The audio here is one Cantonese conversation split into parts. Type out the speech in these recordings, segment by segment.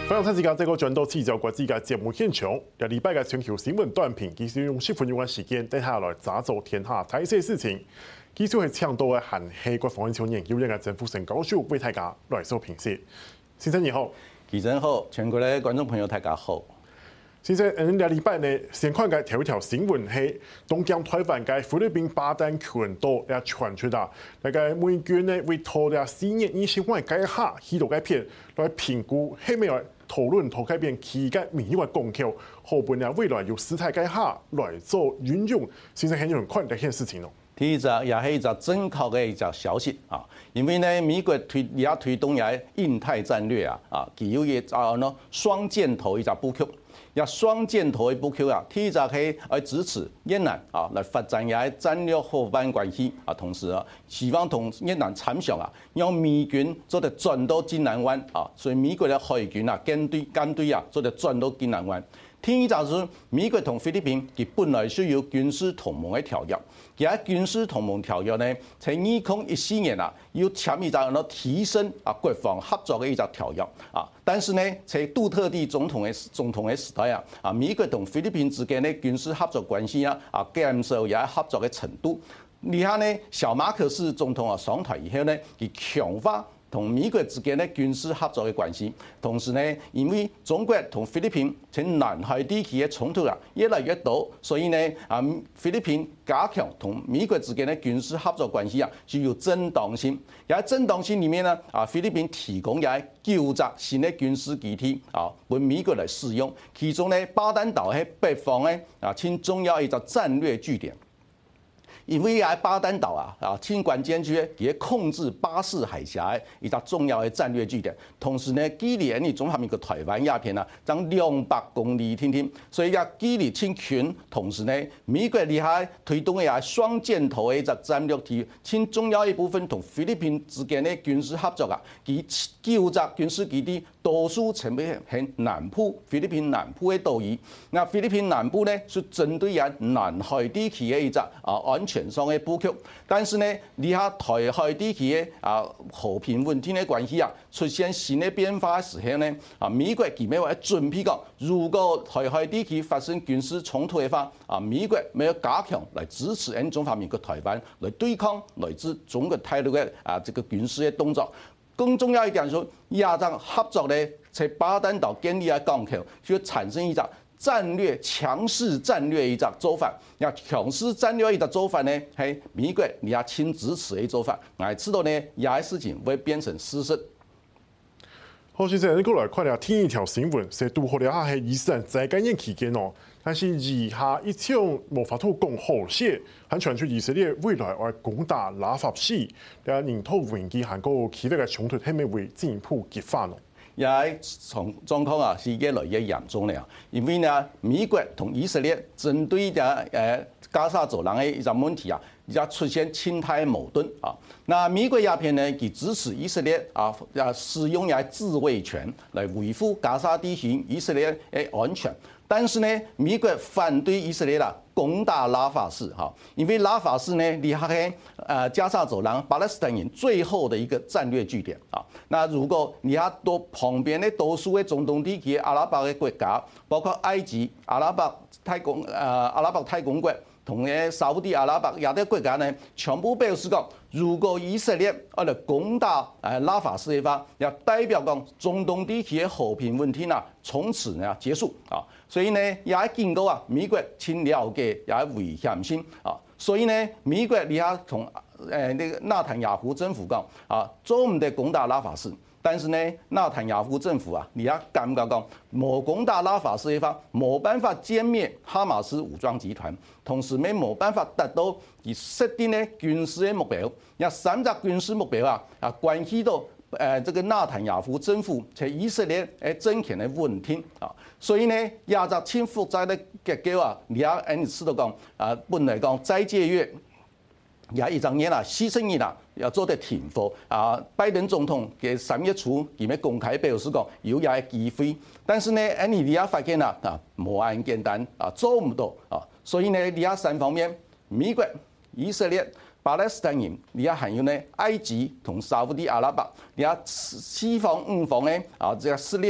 歡迎參加這個轉到聚焦國際嘅節目現場。禮拜嘅全球新聞短評，繼續用10分鐘嘅時間，帶下來抓走天下大小事情。繼續係搶到嘅韓系國防安全研究院嘅曾復生教授為大家來做評析。先生你好， 記者好，全國嘅觀眾朋友大家好。 先生，禮拜呢，先看嘅頭一條新聞係東江台灣嘅菲律賓巴丹群島也傳出啦，那個美軍呢為拖了4年20萬嘅下許多嘅片來評估係咪來討論同改變其嘅民用嘅供求，後半年未來有事態嘅下來做運用，先生很有人看呢件事情咯。 第一隻也係一個正確嘅一個消息啊，因為呢美國也推動也印太戰略啊，佢有一個雙箭頭一個布局。也雙箭頭的布局啊，第一個係來支持越南啊，來發展也戰略夥伴關係啊，同時啊，希望同越南參詳啊，讓美軍做得轉到金南灣啊，所以美國的海軍啊，艦隊啊，做得轉到金南灣。第二就是美國同菲律賓，佢本來是有軍事同盟的條約，而喺軍事同盟條約呢，在2014年啊，要簽一個提升啊國防合作的一個條約啊，但是呢，在杜特地總統的時代啊，美國同菲律賓之間的軍事合作關係啊，減少也合作的程度。你看呢，小馬可斯總統啊上台以後呢，佢強化同美國之間的軍事合作的關係，同時呢，因為中國同菲律賓在南海地區的衝突啊越來越多，所以呢菲律賓加強同美國之間的軍事合作關係啊，具有正當性。而喺正當性裡面呢，菲律賓提供也9隻新的軍事基地啊，為美國來使用。其中呢，巴丹島喺北方呢挺重要一個戰略據點。因為喺巴丹島挺關鍵區，也控制巴士海峽一個重要的戰略據點。同時呢，距離你中華民國台灣鴉片將200公里添，所以距離挺近。同時呢，美國厲害推動嘅雙箭頭嘅一個戰略體，挺重要一部分同菲律賓之間的軍事合作啊，佢9隻軍事基地多數成為喺南部菲律賓南部嘅島嶼。那菲律賓南部呢，是針對南海地區嘅一個安全上嘅布局，但是呢，你喺台海地區嘅和平穩定嘅關係啊，出現新嘅變化嘅時候呢，美國佢咪話準備講，如果台海地區發生軍事衝突嘅話，美國咪要加強嚟支持中華民國台灣嚟對抗來自中國大陸嘅這個軍事嘅動作。更重要一點，說亞洲合作咧，在巴丹島建立嘅港口，就產生一個戰略強勢戰略一個做法，那強勢戰略一個做法呢，係美國你要親支持的做法，我知道呢，有些事情會變成事實。 好，先生，你過來看下第一條新聞，是拄好了下係以色列在戒嚴期間哦，但是以下一場無法度講好些，還傳出以色列未來會攻打拉法市，但係領土危機韓國其他嘅衝突係咪會進一步激化咯？ 也從狀況啊，是越來越嚴重了。因為呢，美國同以色列針對加沙走廊的一個問題啊，也出現親台矛盾啊。那美國鴉片呢，佢支持以色列使用自衛權來維護加沙地區以色列的安全。但是呢，美國反對以色列攻打拉法市哈，因為拉法市呢，離開加沙走廊巴勒斯坦人最後的一個戰略據點啊。那如果你要到旁邊的多數的中東地區阿拉伯的國家，包括埃及、阿拉伯太公國同嘅沙烏地阿拉伯也啲國家呢，全部表示講，如果以色列嚟攻打拉法市嘅話，也代表講中東地區嘅和平問題從此結束啊。所以呢，也警告美國請了解也危險性啊。所以呢，美國你下同那個納坦雅胡政府講做唔得攻打拉法市。但是呢，納坦雅胡政府你也感覺講冇攻打拉法市嘅話，冇辦法殲滅哈馬斯武裝集團，同時咪冇辦法達到而設定嘅軍事嘅目標。有3隻軍事目標關係到這個納坦雅胡政府在以色列政權嘅穩定啊。所以呢，亞洲千複雜嘅結構你也知道講本來講再借月。也一張嘢犧牲嘢要做得停火拜登總統嘅3月初佢咪公開表示講有也機會，但是呢，你也發現冇咁簡單做唔到所以呢，你也3方面，美國、以色列、巴勒斯坦人，你也還有呢埃及同沙烏地阿拉伯，你也4方5方呢這個勢力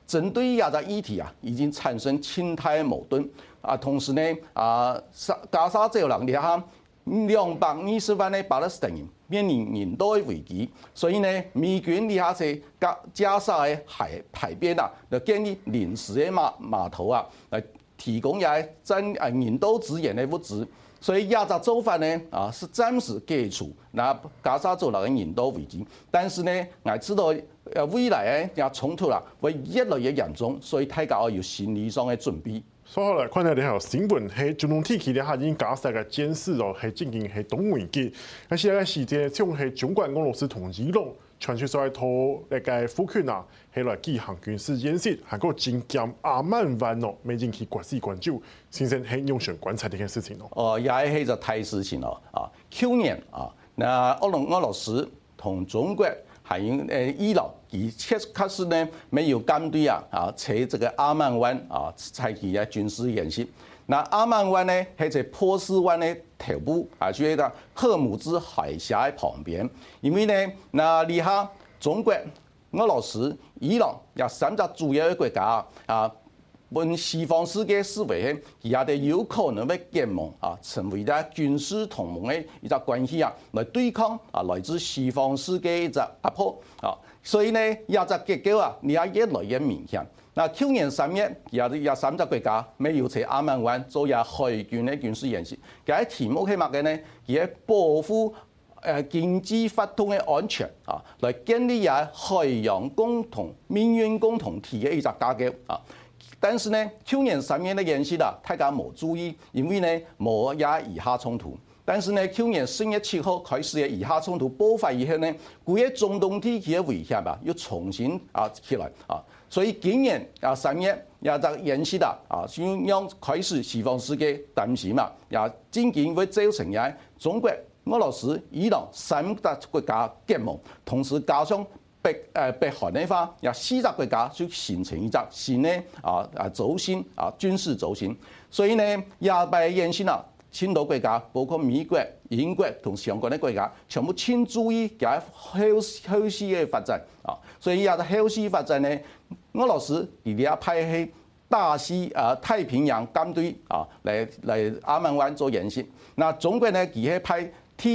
針對亞洲議題啊，已經產生親台矛盾啊。同時呢，加沙走廊底下220萬的巴勒斯坦人面臨人道的危機，所以呢，美軍底下在加沙的海邊啊，就建立臨時的碼頭啊，來提供人道資源的物資。所以亞洲做法呢是暫時解除那加沙走廊的人道危機，但是呢，我知道未來嘅衝突啦會越來越嚴重，所以大家要有心理上的準備。 所以後來看到呢條新聞係中東地區咧，已經加沙嘅戰事哦，係進行係東危機，但是呢個時間將係中國、俄羅斯同伊朗傳出所拖那個婦權啊，係來舉行軍事演習，還個精簡阿曼灣哦，未引起國際關注，先生係用上觀察呢件事情咯。 也係就大事情咯啊！去年啊，那俄羅斯同中國還有伊朗，佢確實呢沒有艦隊啊在這個阿曼灣啊採取嘅軍事演習。那阿曼灣呢係在波斯灣的頭部啊，就喺個荷姆茲海峽旁邊。因為呢，那你下中國、俄羅斯、伊朗有3個主要嘅國家啊，本西方世界視為佢哋有可能會結盟啊，成為咗軍事同盟嘅一個關係啊，來對抗啊來自西方世界一個壓迫啊。所以呢，亞洲結構啊，你係越來越明顯。那去年3月，有3個國家沒有在阿曼灣做海軍的軍事演習，佢題目係乜嘅呢？佢係保護經濟發展的安全啊，來建立海洋共同、命運共同體的一個架構啊。但是呢，去年3月的演習啦，大家冇注意，因為呢冇以哈衝突。但是呢，去年4月7號開始嘅以哈衝突爆發以後呢，整個中東地區嘅威脅啊，又重新起來啊。所以今年3月也就演習啦啊，先讓開始西方世界擔心嘛，也漸漸會造成也中國、俄羅斯、伊朗3個國家結盟，同時加上北韓的話，也4個國家就形成一個新的軸心軍事軸心。所以呢，亞太演習啦，青島國家包括美國、英國同相關的國家，全部請注意嘅後續嘅發展啊。所以亞太後續發展呢，俄羅斯而家派去大西太平洋艦隊啊，嚟阿曼灣做演習。那中國呢，佢係派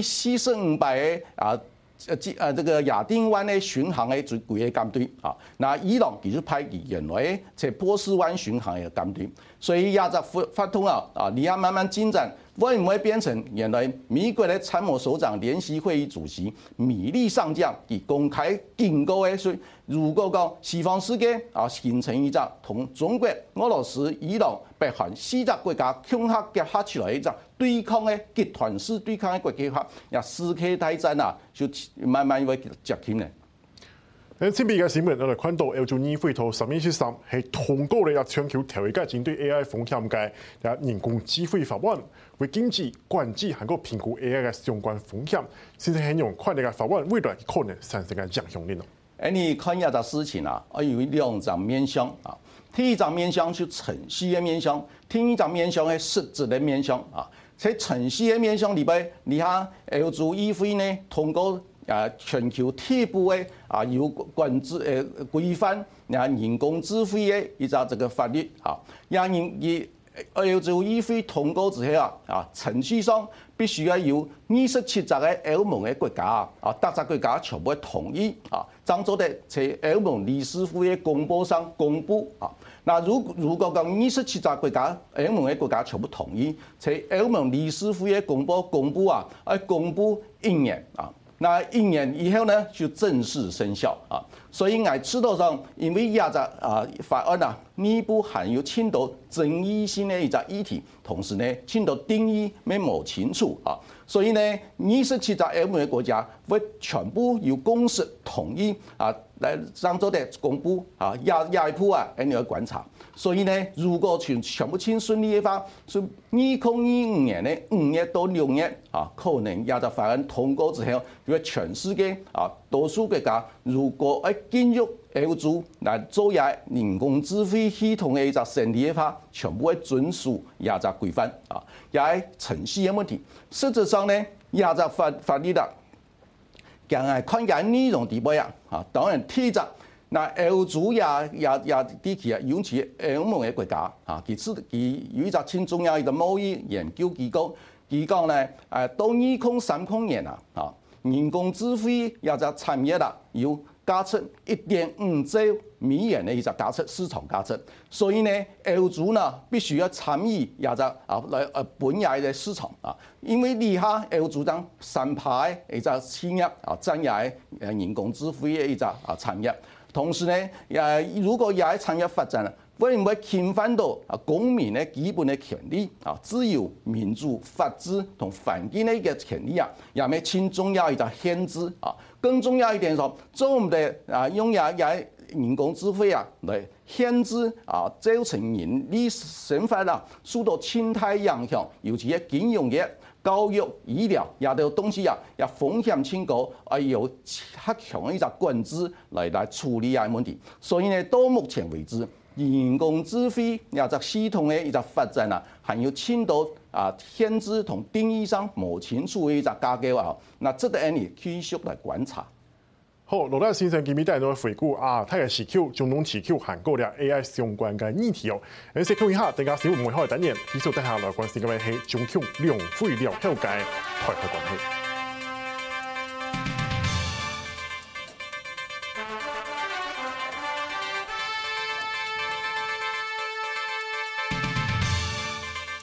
T-45這個亞丁灣的巡航的最貴嘅艦隊啊。那伊朗佢就派原來在波斯灣巡航嘅艦隊。所以亞洲發通啊，你要慢慢進展，會唔會變成原來美國的參謀首長聯席會議主席米利上將佢公開警告嘅，所以如果講西方世界形成一個同中國、俄羅斯、伊朗、北韓4個國家強合結合起來一個對抗嘅集團式對抗嘅國際化，世界大戰啊，就慢慢會接近咧。 前邊嘅新聞，我哋看到歐洲議會頭3月13係通過了全球頭一個針對 AI 風險嘅人工智慧法案，為經濟管制還有評估 AI 嘅相關風險，先至係用快啲嘅法案未來可能產生嘅影響力咯。 你看一個事情啊，我有2種面向啊。第一種面向是程序嘅面向，第二種面向係實質嘅面向啊。在程序嘅面向裏邊，你睇歐洲議會呢通過全球第一部嘅有關規範人工智慧嘅一個這個法律啊，歐洲議會通過之後程序上必須要有27個嘅歐盟嘅國家各個國家全部同意當做在歐盟理事會嘅公報上公布啊。那如果講27個國家歐盟嘅國家全部同意，在歐盟理事會嘅公布公布1年啊。那1年以後呢，就正式生效啊！所以喺制度上，因為亞洲法案啊，內部含有牽到爭議性的一個議題，同時呢，牽到定義沒摸清楚啊，所以呢，27個歐盟嘅國家會全部有共識同意啊，來當作的公布啊，下一步你要觀察。所以呢，如果全部順利嘅話，是2025年的5月到6月可能亞洲法案通過之後，因為全世界多數國家如果進入歐洲來做人工智慧系統嘅一個審理嘅話，全部會遵守亞洲規範啊，也係程序嘅問題。實質上呢，亞洲法律啦，梗係看緊呢種地位啊，當然第一個那歐洲也地區啊，尤其歐盟嘅國家啊，佢有一個親中央嘅貿易研究機構，佢講咧到2030年啊，人工智慧也就產業啦，要加出1.5兆美元嘅一個加出市場加出，所以呢，歐洲呢必須要參與也就本業嘅市場啊，因為以下歐洲當3派一個企業啊，佔業人工智慧嘅一個產業。同時呢，如果也係產業發展，會唔會侵犯到公民嘅基本嘅權利啊？自由、民主、法治同環境嘅一個權利啊，也咪輕重要一個限制啊。更重要一點說，做唔得用也人工智慧啊來限制啊，造成人類生活啦受到潛在影響，尤其係金融業、教育、醫療也都東西啊，也風險清高，有較強的一個管制來處理啊問題。所以呢，到目前為止，人工智慧也就系統的一個發展啊，還有青島限制同定義上冇清楚的一個架構啊，那值得你繼續來觀察。 好，羅大先生今日帶來回顧啊，睇下時區中東地區韓國嘅 AI 相關嘅議題哦。而且講一下，大家小唔會開單元，繼續帶下來關心嘅係中共兩會了後嘅台海關係。